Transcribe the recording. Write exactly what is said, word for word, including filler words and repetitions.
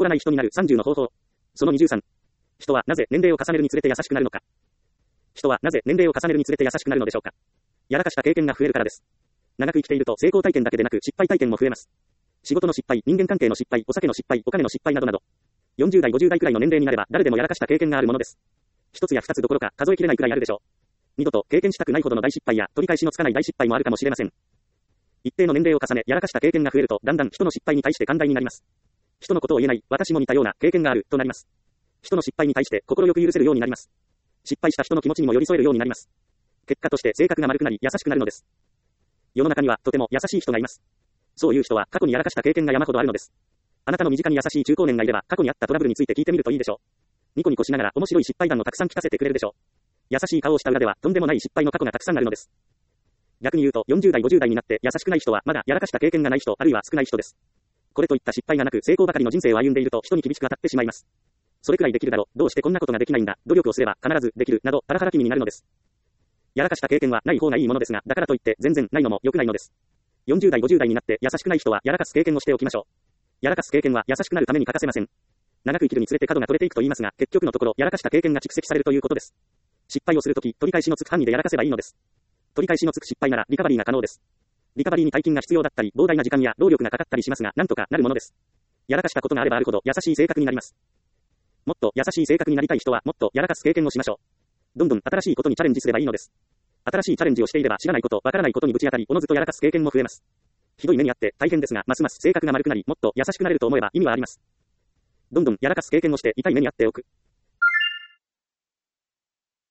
らない人になるさんじゅうの方法。そのにじゅうさん。人はなぜ年齢を重ねるにつれて優しくなるのか。人はなぜ年齢を重ねるにつれて優しくなるのでしょうか。やらかした経験が増えるからです。長く生きていると成功体験だけでなく失敗体験も増えます。仕事の失敗、人間関係の失敗、お酒の失敗、お金の失敗などなど。よんじゅう代ごじゅう代くらいの年齢になれば誰でもやらかした経験があるものです。一つや二つどころか数えきれないくらいあるでしょう。二度と経験したくないほどの大失敗や取り返しのつかない大失敗もあるかもしれません。一定の年齢を重ねやらかした経験が増えるとだんだん人の失敗に対して寛大になります。人のことを言えない、私も似たような経験があるとなります。人の失敗に対して心よく許せるようになります。失敗した人の気持ちにも寄り添えるようになります。結果として性格が丸くなり優しくなるのです。世の中にはとても優しい人がいます。そういう人は過去にやらかした経験が山ほどあるのです。あなたの身近に優しい中高年がいれば過去にあったトラブルについて聞いてみるといいでしょう。ニコニコしながら面白い失敗談をたくさん聞かせてくれるでしょう。優しい顔をした裏ではとんでもない失敗の過去がたくさんあるのです。逆に言うとよんじゅう代ごじゅう代になって優しくない人はまだやらかした経験がない人あるいは少ない人です。これといった失敗がなく成功ばかりの人生を歩んでいると人に厳しく当たってしまいます。それくらいできるだろう、どうしてこんなことができないんだ、努力をすれば必ずできるなどハラハラ気味になるのです。やらかした経験はない方がいいものですが、だからといって全然ないのも良くないのです。よんじゅう代ごじゅう代になって優しくない人はやらかす経験をしておきましょう。やらかす経験は優しくなるために欠かせません。長く生きるにつれて角が取れていくと言いますが、結局のところやらかした経験が蓄積されるということです。失敗をするとき取り返しのつく範囲でやらかせばいいのです。取り返しのつく失敗ならリカバリーが可能です。リカバリーに大金が必要だったり膨大な時間や労力がかかったりしますが、なんとかなるものです。やらかしたことがあればあるほど優しい性格になります。もっと優しい性格になりたい人はもっとやらかす経験をしましょう。どんどん新しいことにチャレンジすればいいのです。新しいチャレンジをしていれば知らないこと、わからないことにぶち当たりおのずとやらかす経験も増えます。ひどい目にあって大変ですが、ますます性格が丸くなり、もっと優しくなれると思えば意味はあります。どんどんやらかす経験をして痛い目にあっておく。